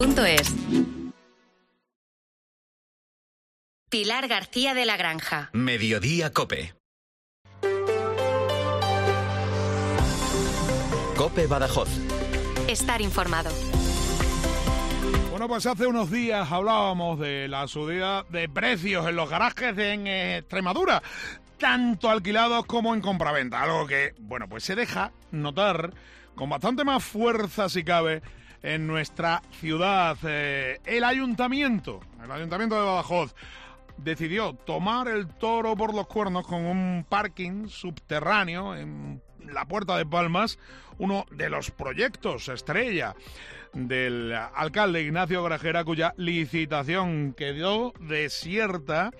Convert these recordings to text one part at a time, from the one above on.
.es. Pilar García de la Granja. Mediodía COPE. COPE Badajoz. Estar informado. Bueno, pues hace unos días hablábamos de la subida de precios en los garajes en Extremadura, tanto alquilados como en compraventa, algo que, bueno, pues se deja notar con bastante más fuerza, si cabe, en nuestra ciudad. El Ayuntamiento de Badajoz decidió tomar el toro por los cuernos con un parking subterráneo en la Puerta de Palmas, uno de los proyectos estrella del alcalde Ignacio Grajera, cuya licitación quedó desierta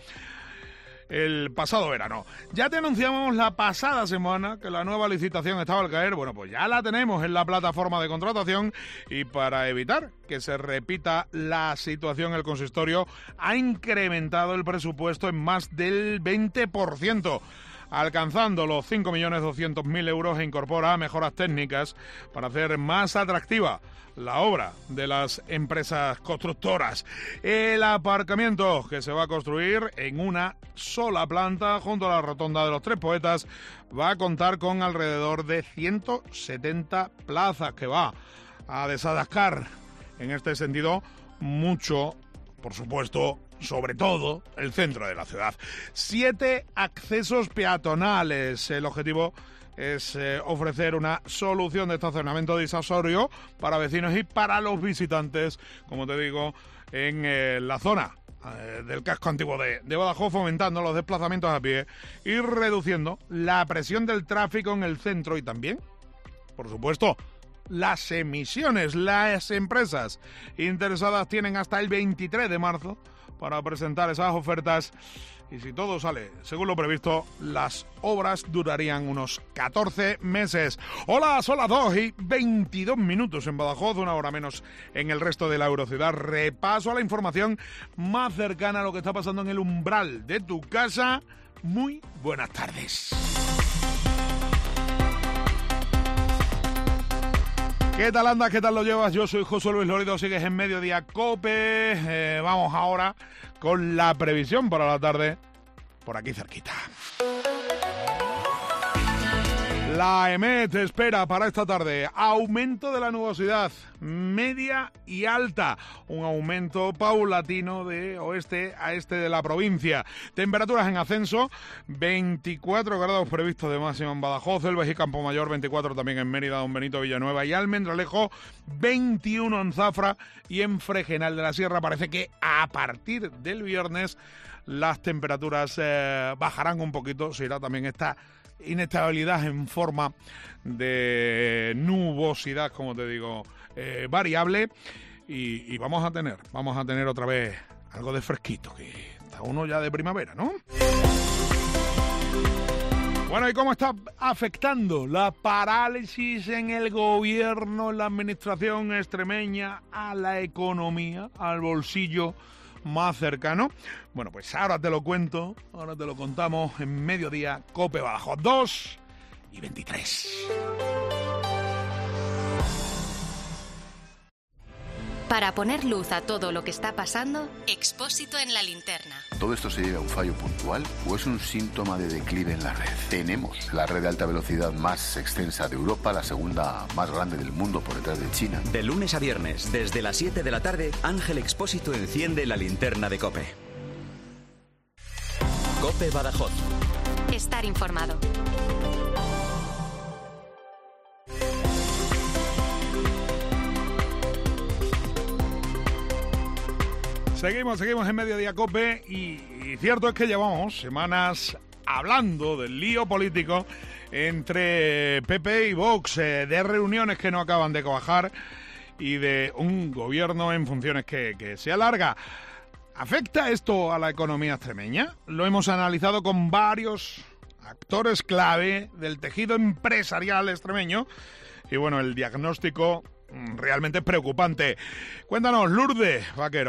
el pasado verano. Ya te anunciamos la pasada semana que la nueva licitación estaba al caer. Bueno, pues ya la tenemos en la plataforma de contratación, y para evitar que se repita la situación, el consistorio ha incrementado el presupuesto en más del 20%, alcanzando los 5.200.000 euros, e incorpora mejoras técnicas para hacer más atractiva la obra de las empresas constructoras. El aparcamiento, que se va a construir en una sola planta junto a la Rotonda de los Tres Poetas, va a contar con alrededor de 170 plazas, que va a desatascar en este sentido mucho, por supuesto, sobre todo el centro de la ciudad. 7 accesos peatonales. El objetivo es ofrecer una solución de estacionamiento disuasorio para vecinos y para los visitantes, como te digo, en la zona del casco antiguo de Badajoz, fomentando los desplazamientos a pie y reduciendo la presión del tráfico en el centro, y también, por supuesto, las emisiones. Las empresas interesadas tienen hasta el 23 de marzo para presentar esas ofertas, y si todo sale según lo previsto, las obras durarían unos 14 meses. Hola, son las 2:22 en Badajoz, una hora menos en el resto de la Eurociudad. Repaso a la información más cercana a lo que está pasando en el umbral de tu casa. Muy buenas tardes. ¿Qué tal andas? ¿Qué tal lo llevas? Yo soy José Luis Lorido, sigues en Mediodía COPE. Vamos ahora con la previsión para la tarde, por aquí cerquita. La EMET espera para esta tarde aumento de la nubosidad media y alta, un aumento paulatino de oeste a este de la provincia. Temperaturas en ascenso, 24 grados previstos de máxima en Badajoz, Elvas y Campo Mayor, 24 también en Mérida, Don Benito, Villanueva y Almendralejo, 21 en Zafra, y en Fregenal de la Sierra parece que a partir del viernes las temperaturas bajarán un poquito. Se irá también esta inestabilidad en forma de nubosidad, como te digo, variable, y vamos a tener otra vez algo de fresquito, que está uno ya de primavera, ¿no? Bueno, ¿y cómo está afectando la parálisis en el gobierno, en la administración extremeña, a la economía, al bolsillo más cercano? Bueno, pues ahora te lo cuento, ahora te lo contamos en Mediodía COPE Badajoz. 2:23. Para poner luz a todo lo que está pasando, Expósito en la linterna. ¿Todo esto se debe a un fallo puntual o es un síntoma de declive en la red? Tenemos la red de alta velocidad más extensa de Europa, la segunda más grande del mundo por detrás de China. De lunes a viernes, desde las 7 de la tarde, Ángel Expósito enciende la linterna de COPE. COPE Badajoz. Estar informado. Seguimos en Mediodía COPE, y cierto es que llevamos semanas hablando del lío político entre PP y Vox, de reuniones que no acaban de cuajar y de un gobierno en funciones que se alarga. ¿Afecta esto a la economía extremeña? Lo hemos analizado con varios actores clave del tejido empresarial extremeño, y bueno, el diagnóstico realmente es preocupante. Cuéntanos, Lourdes Vaquero.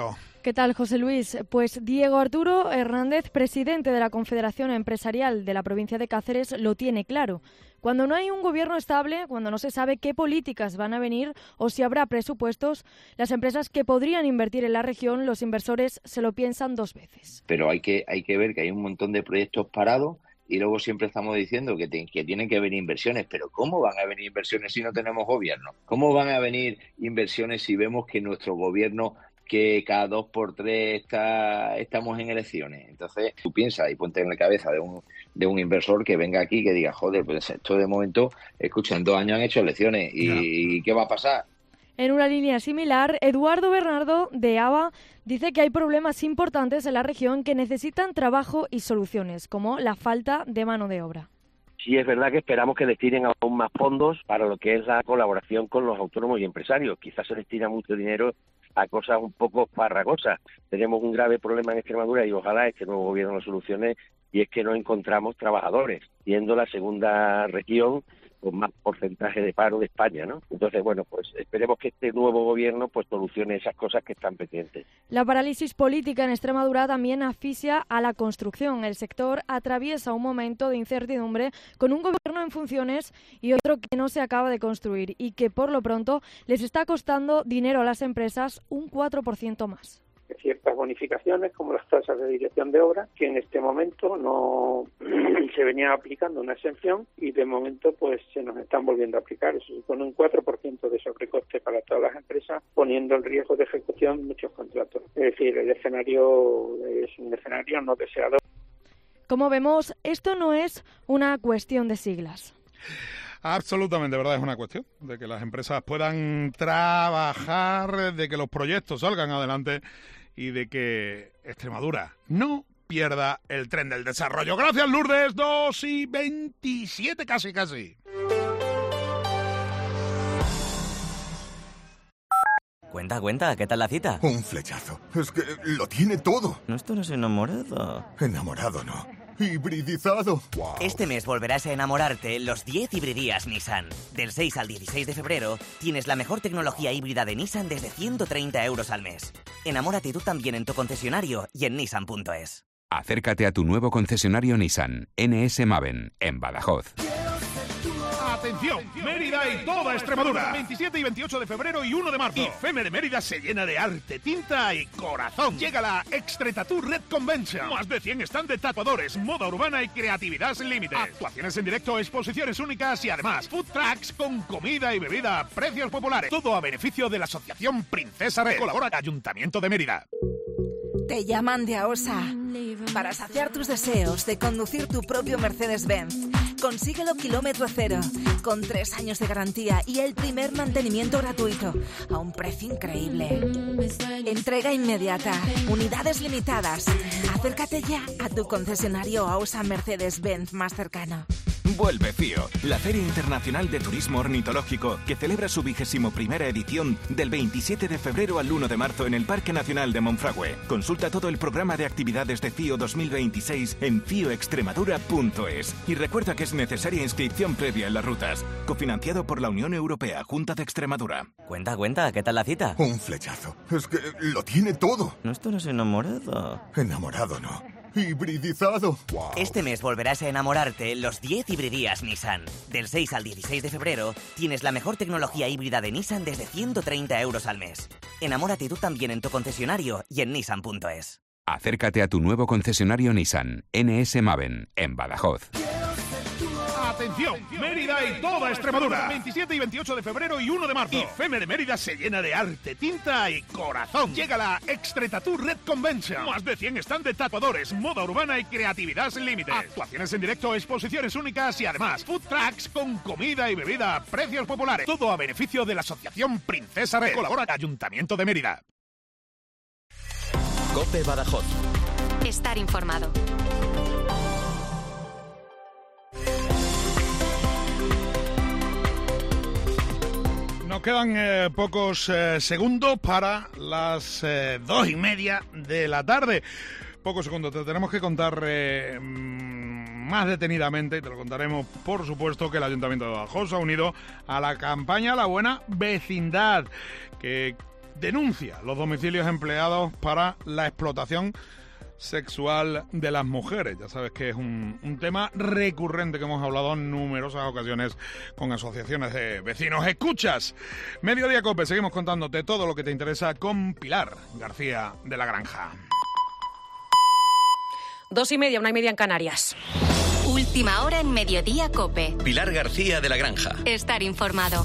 ¿Qué tal, José Luis? Pues Diego Arturo Hernández, presidente de la Confederación Empresarial de la provincia de Cáceres, lo tiene claro. Cuando no hay un gobierno estable, cuando no se sabe qué políticas van a venir o si habrá presupuestos, las empresas que podrían invertir en la región, los inversores se lo piensan 2 veces. Pero hay que ver que hay un montón de proyectos parados y luego siempre estamos diciendo que tienen que venir inversiones. Pero ¿cómo van a venir inversiones si no tenemos gobierno? ¿Cómo van a venir inversiones si vemos que nuestro gobierno, que cada 2 por 3 estamos en elecciones? Entonces tú piensas y ponte en la cabeza de un inversor que venga aquí y que diga, joder, pues esto de momento, escucha, en 2 años han hecho elecciones y ¿qué va a pasar? En una línea similar, Eduardo Bernardo, de ABA, dice que hay problemas importantes en la región que necesitan trabajo y soluciones, como la falta de mano de obra. Sí, es verdad que esperamos que destinen aún más fondos para lo que es la colaboración con los autónomos y empresarios. Quizás se destina mucho dinero a cosas un poco farragosas. Tenemos un grave problema en Extremadura y ojalá este nuevo gobierno lo solucione, y es que no encontramos trabajadores, siendo la segunda región con más porcentaje de paro de España, ¿no? Entonces, bueno, pues esperemos que este nuevo gobierno pues solucione esas cosas que están pendientes. La parálisis política en Extremadura también asfixia a la construcción. El sector atraviesa un momento de incertidumbre con un gobierno en funciones y otro que no se acaba de construir y que por lo pronto les está costando dinero a las empresas un 4% más. Ciertas bonificaciones como las tasas de dirección de obra, que en este momento no se venía aplicando una exención y de momento pues se nos están volviendo a aplicar. Eso supone un 4% de sobrecoste para todas las empresas, poniendo en riesgo de ejecución muchos contratos. Es decir, el escenario es un escenario no deseado. Como vemos, esto no es una cuestión de siglas. Absolutamente, ¿verdad? Es una cuestión de que las empresas puedan trabajar, de que los proyectos salgan adelante y de que Extremadura no pierda el tren del desarrollo. Gracias, Lourdes. 2:27 casi. Cuenta, ¿qué tal la cita? Un flechazo. Es que lo tiene todo. No estarás enamorado. Enamorado no. Hibridizado. Wow. Este mes volverás a enamorarte en los 10 hibridías Nissan. Del 6 al 16 de febrero tienes la mejor tecnología híbrida de Nissan desde 130 euros al mes. Enamórate tú también en tu concesionario y en nissan.es. Acércate a tu nuevo concesionario Nissan, NS Maven, en Badajoz. Atención, Mérida y toda Extremadura. 27 y 28 de febrero y 1 de marzo. IFEME de Mérida se llena de arte, tinta y corazón. Llega la Extretattoo Red Convention. Más de 100 stands de tatuadores, moda urbana y creatividad sin límites. Actuaciones en directo, exposiciones únicas y además food trucks con comida y bebida a precios populares. Todo a beneficio de la Asociación Princesa Red. Colabora Ayuntamiento de Mérida. Te llaman de AOSA para saciar tus deseos de conducir tu propio Mercedes-Benz. Consíguelo kilómetro cero, con 3 años de garantía y el primer mantenimiento gratuito, a un precio increíble. Entrega inmediata, unidades limitadas. Acércate ya a tu concesionario AOSA Mercedes-Benz más cercano. Vuelve FIO, la Feria Internacional de Turismo Ornitológico, que celebra su 21ª edición del 27 de febrero al 1 de marzo en el Parque Nacional de Monfragüe. Consulta todo el programa de actividades de FIO 2026 en fioextremadura.es. Y recuerda que es necesaria inscripción previa en las rutas. Cofinanciado por la Unión Europea, Junta de Extremadura. Cuenta, ¿qué tal la cita? Un flechazo. Es que lo tiene todo. No estarás enamorado. Enamorado no. Hibridizado. Wow. Este mes volverás a enamorarte en los 10 hibridías Nissan. Del 6 al 16 de febrero tienes la mejor tecnología híbrida de Nissan desde 130 euros al mes. Enamórate tú también en tu concesionario y en nissan.es. Acércate a tu nuevo concesionario Nissan, NS Maven, en Badajoz. Atención, Mérida y toda Extremadura. 27 y 28 de febrero y 1 de marzo. IFEME de Mérida se llena de arte, tinta y corazón. Llega la Extretattoo Red Convention. Más de 100 stands de tatuadores, moda urbana y creatividad sin límites. Actuaciones en directo, exposiciones únicas y además food trucks con comida y bebida a precios populares. Todo a beneficio de la Asociación Princesa Red. Colabora Ayuntamiento de Mérida. COPE Badajoz. Estar informado. Nos quedan pocos segundos para las 2:30 de la tarde. Pocos segundos, te tenemos que contar más detenidamente, y te lo contaremos, por supuesto, que el Ayuntamiento de Badajoz se ha unido a la campaña La Buena Vecindad, que denuncia los domicilios empleados para la explotación sexual de las mujeres. Ya sabes que es un tema recurrente que hemos hablado en numerosas ocasiones con asociaciones de vecinos. Escuchas Mediodía COPE, seguimos contándote todo lo que te interesa con Pilar García de la Granja. 2:30, 1:30 en Canarias. Última hora en Mediodía COPE. Pilar García de la Granja. Estar informado.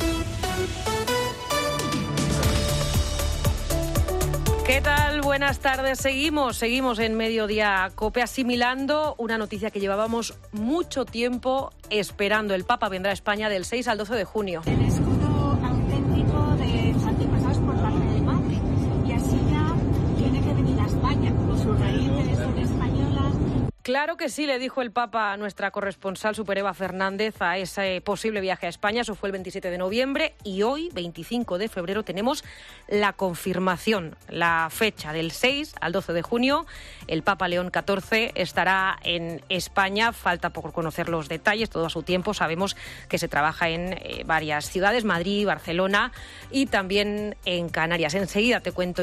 ¿Qué tal? Buenas tardes. Seguimos en Mediodía COPE asimilando una noticia que llevábamos mucho tiempo esperando. El Papa vendrá a España del 6 al 12 de junio. El escudo auténtico de antepasados por parte de madre. Y así ya tiene que venir a España, como sus raíces son españolas. Claro que sí, le dijo el Papa a nuestra corresponsal Super Eva Fernández a ese posible viaje a España. Eso fue el 27 de noviembre y hoy, 25 de febrero, tenemos la confirmación, la fecha del 6 al 12 de junio. El Papa León XIV estará en España. Falta por conocer los detalles, todo a su tiempo. Sabemos que se trabaja en varias ciudades, Madrid, Barcelona y también en Canarias. Enseguida te cuento